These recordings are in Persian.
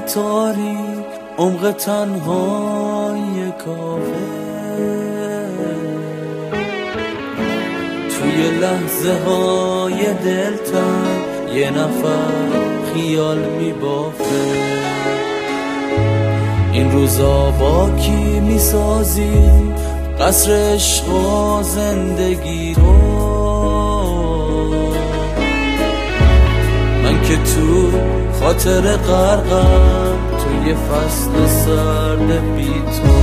تاریک عمق تنهای کافه، توی لحظه های دلتنگ یه نفر خیال میبافه. این روزا با کی میسازی قصر عشق و زندگی رو؟ من که تو خاطر غرقم توی فصل سرد بی تو.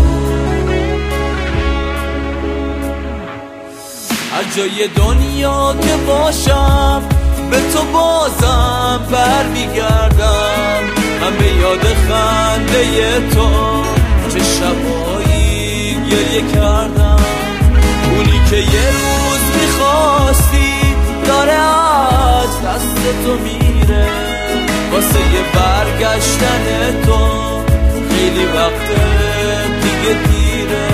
هر جای دنیا که باشم به تو بازم برمیگردم. من به یاد خنده تو چه شبایی گریه کردم. اونی که یه روز میخواستی داره از دست تو میره. واسه یه برگشتن تو خیلی وقت دیگه دیره.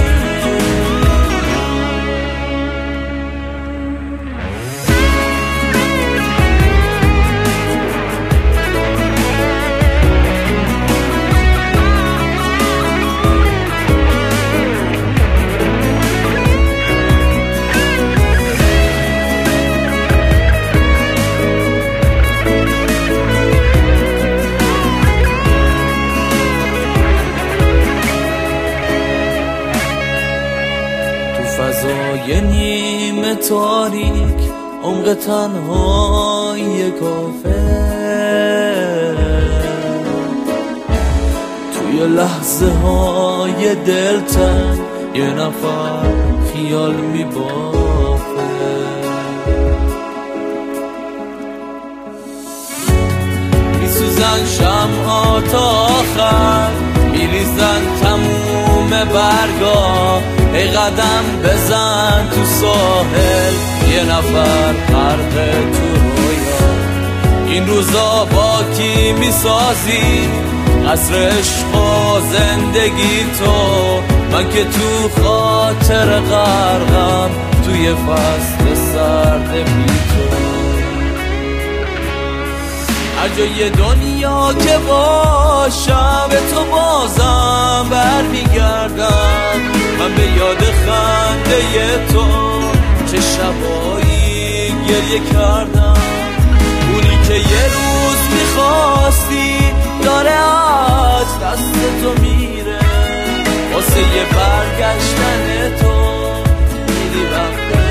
فضای نیمه تاریک عمق تنهای کافه، توی لحظه های دلتنگ یه نفر خیال میبافه. میسوزن شمعا تا آخر، میریزن تموم برگا. ای قدم بزن تو ساحل یه نفر غرق تو رویا. این روزا با کی میسازی قصر عشق و زندگی تو؟ من که تو خاطر غرقم توی فصل سرد بی تو. هر جای دنیا که باشم به تو بازم برمیگردم. من به یاد خنده تو چه شبایی گریه کردم. اونی که یه روز میخواستی داره از دست تو میره. واسه یه برگشتن تو خیلی وقت